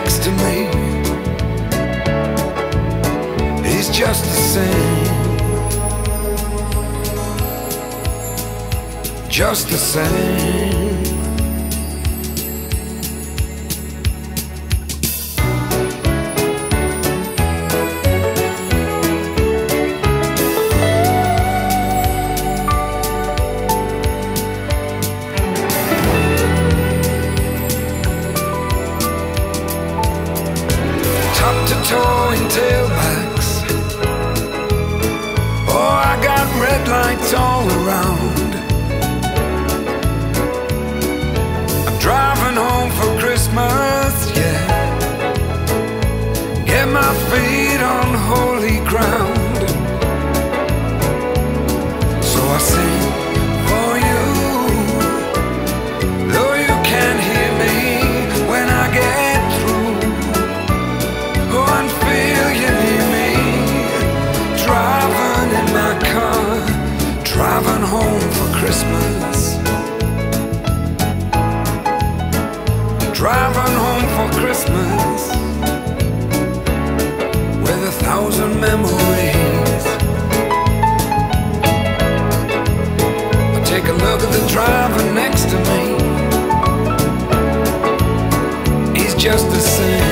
next to me, he's just the same, just the same. Toe-in tailbacks. Oh, I got red lights all around. I'm driving home for Christmas, yeah. Get my feet on holy ground. So I sing for you, though you can't hear me when I get through. Go and feel you near me, driving in my car, driving home for Christmas, driving home for Christmas, with 1,000 memories. I take a look at the driver next to me, he's just the same.